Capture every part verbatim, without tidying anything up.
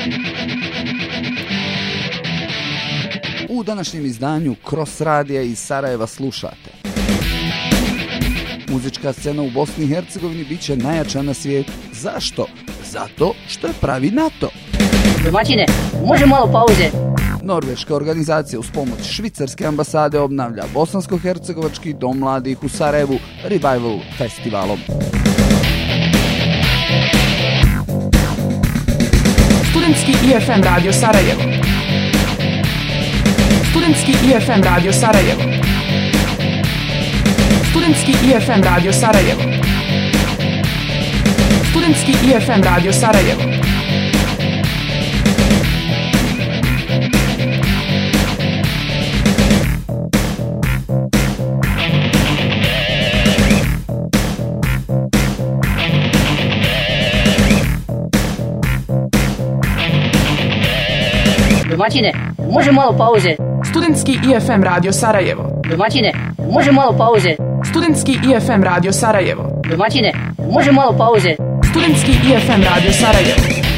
U današnjem izdanju Cross Radija iz Sarajeva slušate. Muzička scena u Bosni i Hercegovini bit će najjača na svijetu. Zašto? Zato što je pravi NATO. Domaćine, može malo pauze? Norveška organizacija uz pomoć švicarske ambasade obnavlja bosansko-hercegovački dom mladih u Sarajevu Revival festivalom. Studentski I F M radio Sarajevo. Studentski I F M radio Sarajevo. Studentski I F M radio Sarajevo. Studentski I F M radio Sarajevo. Domaćine, može malo pauze? Studentski I F M radio Sarajevo. Domaćine, može malo pauze? Studentski I F M radio Sarajevo. Domaćine, može malo pauze? Studentski I F M radio Sarajevo.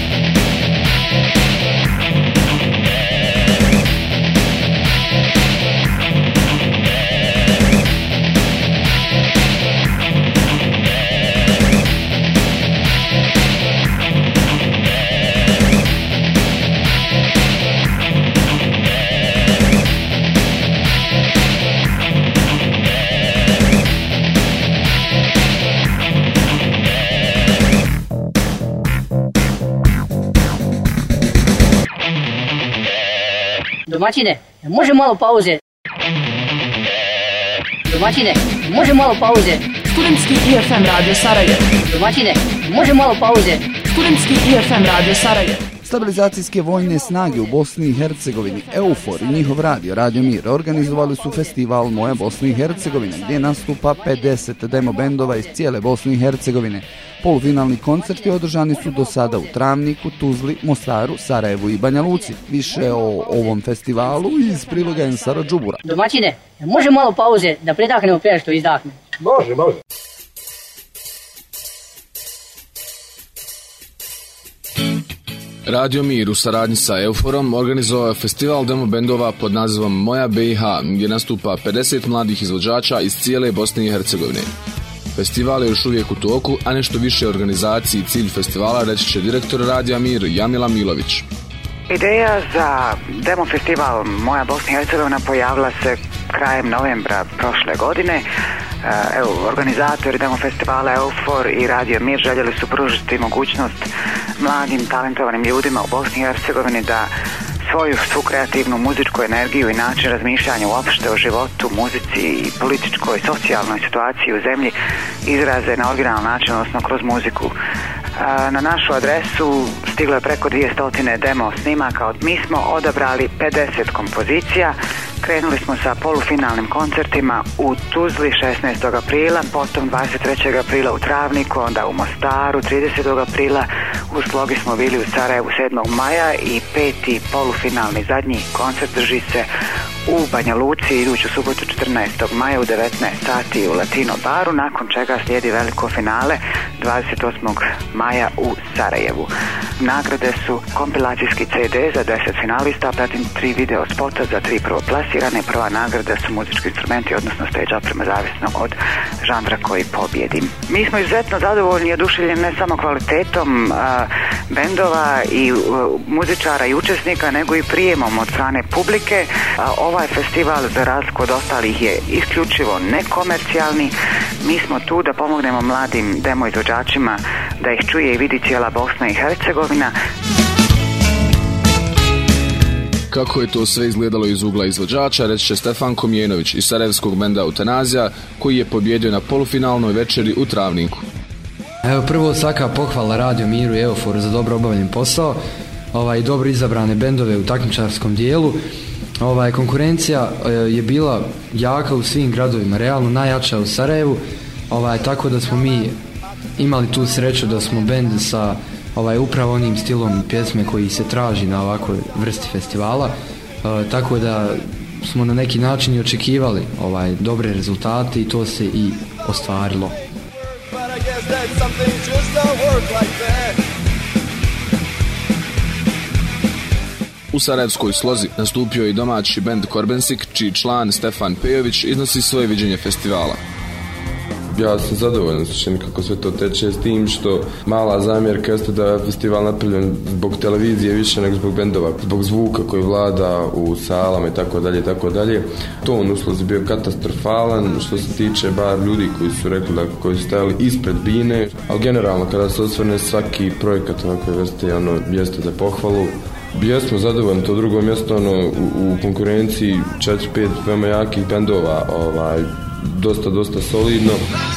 Domaćine, može malo pauze? Domaćine, može malo pauze? Studentski I F M radio Sarajevo. Domaćine, može malo pauze? Studentski I F M radio Sarajevo. Stabilizacijske vojne snage u Bosni i Hercegovini, EUFOR i njihov radio, Radio Mir, organizovali su festival Moja Bosna i Hercegovina, gdje nastupa pedeset demo bendova iz cijele Bosne i Hercegovine. Polufinalni koncerti održani su do sada u Travniku, Tuzli, Mostaru, Sarajevu i Banja Luci. Više o ovom festivalu iz priloga Ensara Džubura. Domaćine, može malo pauze da predahnemo prije što izdahne? Može, može. Radio Mir u saradnji sa EUFOR-om organizovao je festival demo bendova pod nazivom Moja B i H, gdje nastupa pedeset mladih izvođača iz cijele Bosne i Hercegovine. Festival je još uvijek u toku, a nešto više organizaciji i cilj festivala reći će direktor Radija Mir Jamila Milović. Ideja za demo festival Moja Bosna i Hercegovina pojavila se krajem novembra prošle godine. Evo, organizatori demo festivala EUFOR i Radio Mir željeli su pružiti mogućnost mladim talentovanim ljudima u Bosni i Hercegovini da svoju svu kreativnu muzičku energiju i način razmišljanja uopšte o životu, muzici i političkoj, socijalnoj situaciji u zemlji izraze na originalan način, odnosno kroz muziku. Na našu adresu stiglo je preko dvjesto demo snimaka. Mi smo odabrali pedeset kompozicija. Krenuli smo sa polufinalnim koncertima u Tuzli šesnaestog aprila, potom dvadeset trećeg aprila u Travniku, onda u Mostaru tridesetog aprila, u Slogi smo bili u Sarajevu sedmog maja i peti polufinalni zadnji koncert drži se u Banja Luci iduću subotu četrnaestog maja u devetnaest sati u Latino baru, nakon čega slijedi veliko finale dvadeset osmog maja u Sarajevu. Nagrade su kompilacijski C D za deset finalista, pratim tri video spota za tri prvoplasirane. Prva nagrada su muzički instrumenti, odnosno stage oprema, zavisno od žanra koji pobjedi. Mi smo izuzetno zadovoljni i oduševljeni ne samo kvalitetom a, bendova i a, muzičara i učesnika, nego i prijemom od strane publike. A, ovaj festival, za razliku od ostalih, je isključivo nekomercijalni. Mi smo tu da pomognemo mladim demo izvođačima da ih čuje i vidi cijela Bosna i Hercegovina. Kako je to sve izgledalo iz ugla izvođača, reći će Stefan Komjenović iz sarajevskog benda Eutanazija, koji je pobjedio na polufinalnoj večeri u Travniku. Evo, prvo svaka pohvala Radio Miru i EUFOR za dobro obavljen posao, ovaj, dobro izabrane bendove u takmičarskom dijelu. Ovaj, konkurencija je bila jaka u svim gradovima, realno najjača u Sarajevu, ovaj, tako da smo mi imali tu sreću da smo bend sa ovaj, upravo onim stilom pjesme koji se traži na ovakvoj vrsti festivala, e, tako da smo na neki način i očekivali ovaj, dobre rezultate i to se i ostvarilo. U sarajevskoj slozi nastupio je i domaći bend Korbensik, čiji član Stefan Pejović iznosi svoje viđenje festivala. Ja sam zadovoljan s kako sve to teče, s tim što mala zamjerka jeste da je festival napravljen zbog televizije više nego zbog bendova, zbog zvuka koji vlada u salama i tako dalje i tako dalje. Ton u slozi bio katastrofalan što se tiče bar ljudi koji su rekli da koji su stajali ispred bine, ali generalno kada se osvrne svaki projekat ovakve vrste ono, jeste za pohvalu. Jesmo zadovoljni, to drugo mjesto ono, u, u konkurenciji četiri pet veoma jakih bendova, ovaj, dosta, dosta solidno.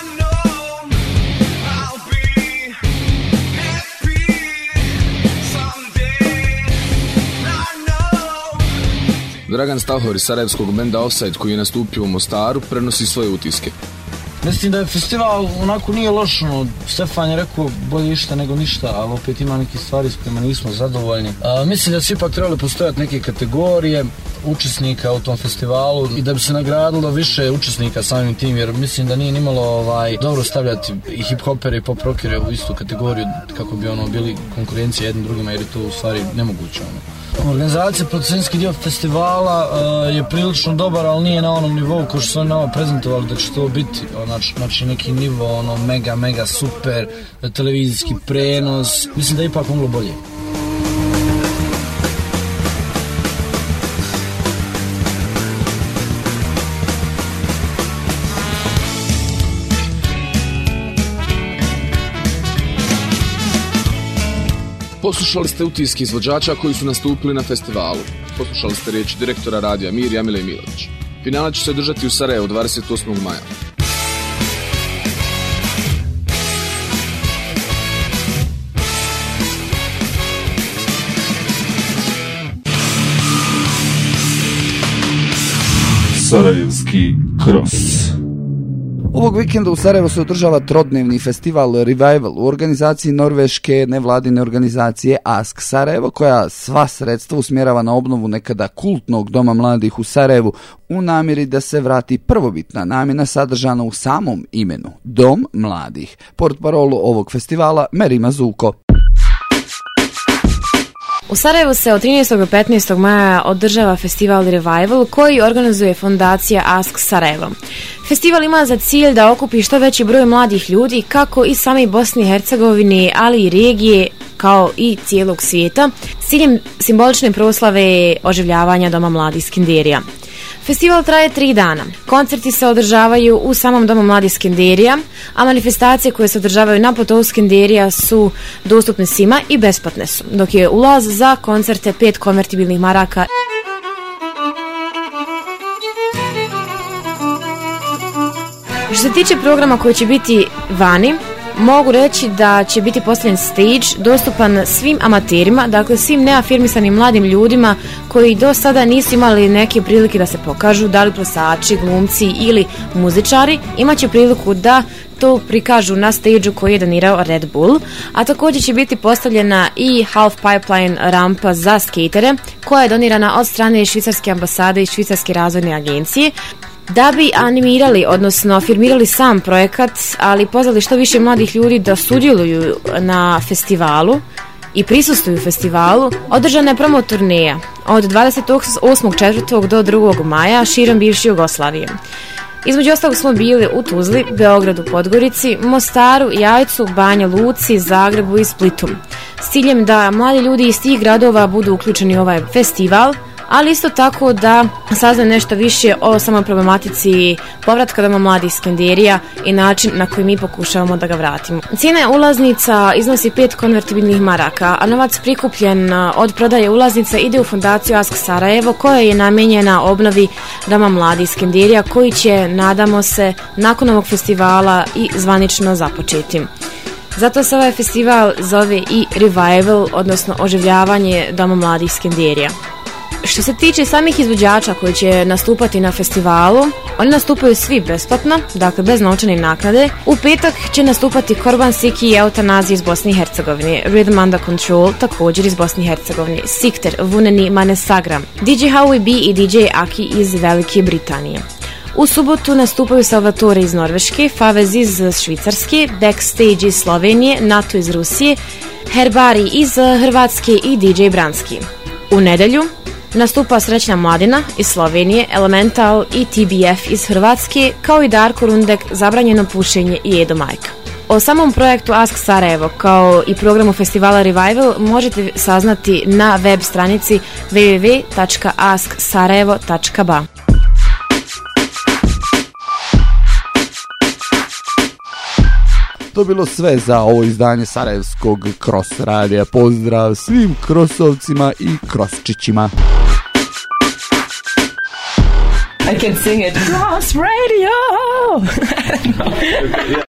Dragan Stahor iz sarajevskog benda Offside, koji je nastupio u Mostaru, prenosi svoje utiske. Mislim da je festival onako nije loš, no, Stefan je rekao bolje išta nego ništa, ali opet ima neke stvari s kojima nismo zadovoljni. A, mislim da su ipak trebali postojati neke kategorije učesnika u tom festivalu i da bi se nagradilo više učesnika samim tim, jer mislim da nije nimalo ovaj, dobro stavljati i hip-hopere i pop-rockere u istu kategoriju kako bi ono bili konkurencije jednim drugima, jer je to u stvari nemoguće. Ono. Organizacija, producentski dio festivala uh, je prilično dobar, ali nije na onom nivou kao što su oni nama prezentovali da će to biti, znači, znači neki nivo ono mega, mega super, televizijski prenos, mislim da je ipak moglo bolje. Poslušali ste utiske izvođača koji su nastupili na festivalu. Poslušali ste riječi direktora Radija Mir Jamile Milović. Finale će se održati u Sarajevu dvadeset osmog maja. Sarajevski Cross. Ovog vikenda u Sarajevu se održava trodnevni festival Revival u organizaciji norveške nevladine organizacije Ask Sarajevo, koja sva sredstva usmjerava na obnovu nekada kultnog doma mladih u Sarajevu u namjeri da se vrati prvobitna namjena sadržana u samom imenu, Dom mladih. Portparolu ovog festivala Merima Zuko. U Sarajevu se od trinaestog do petnaestog maja održava festival Revival koji organizuje fondacija Ask Sarajevo. Festival ima za cilj da okupi što veći broj mladih ljudi kako iz same Bosne i Hercegovine, ali i regije kao i cijelog svijeta s ciljem simbolične proslave oživljavanja Doma mladih Skenderija. Festival traje tri dana. Koncerti se održavaju u samom Domu mladih Skenderija, a manifestacije koje se održavaju na platovu Skenderija su dostupne svima i besplatne su, dok je ulaz za koncerte pet konvertibilnih maraka. Što se tiče programa koji će biti vani, mogu reći da će biti postavljen stage dostupan svim amaterima, dakle svim neafirmisanim mladim ljudima koji do sada nisu imali neke prilike da se pokažu, da li plesači, glumci ili muzičari, imaće priliku da to prikažu na stage-u koji je donirao Red Bull, a također će biti postavljena i half pipeline rampa za skatere koja je donirana od strane švicarske ambasade i švicarske razvojne agencije. Da bi animirali, odnosno afirmirali sam projekat, ali pozvali što više mladih ljudi da sudjeluju na festivalu i prisustvuju festivalu, održana je promo turneja od dvadeset osmog četvrtog do drugog maja širom bivše Jugoslavije. Između ostalog smo bili u Tuzli, Beogradu, Podgorici, Mostaru, Jajcu, Banja Luci, Zagrebu i Splitu. S ciljem da mladi ljudi iz tih gradova budu uključeni u ovaj festival, ali isto tako da saznaju nešto više o samoj problematici povratka Doma mladih Skenderija i način na koji mi pokušavamo da ga vratimo. Cijena ulaznica iznosi pet konvertibilnih maraka, a novac prikupljen od prodaje ulaznica ide u fondaciju Ask Sarajevo koja je namijenjena obnovi Doma mladih Skenderija koji će, nadamo se, nakon ovog festivala i zvanično započeti. Zato se ovaj festival zove i Revival, odnosno oživljavanje Doma mladih Skenderija. Što se tiče samih izvođača koji će nastupati na festivalu, oni nastupaju svi besplatno, dakle bez novčane naknade. U petak će nastupati Korbensik i Eutanazija iz Bosne i Hercegovine, Rhythm Under Control također iz Bosne i Hercegovine, Sikter, Vuneni, Manesagram, D J Howie B i D J Aki iz Velike Britanije. U subotu nastupaju Salvatore iz Norveške, Favez iz Švicarske, Backstage iz Slovenije, NATO iz Rusije, Herbari iz Hrvatske i D J Branski. U nedjelju nastupa Srećna mladina iz Slovenije, Elemental i T B F iz Hrvatske, kao i Darko Rundek, Zabranjeno pušenje i Edo Majka. O samom projektu Ask Sarajevo kao i programu festivala Revival možete saznati na web stranici w w w tačka ask sarajevo tačka b a. To bilo sve za ovo izdanje sarajevskog Cross radija. Pozdrav svim krosovcima i krosčićima. I can sing it. Cross Radio!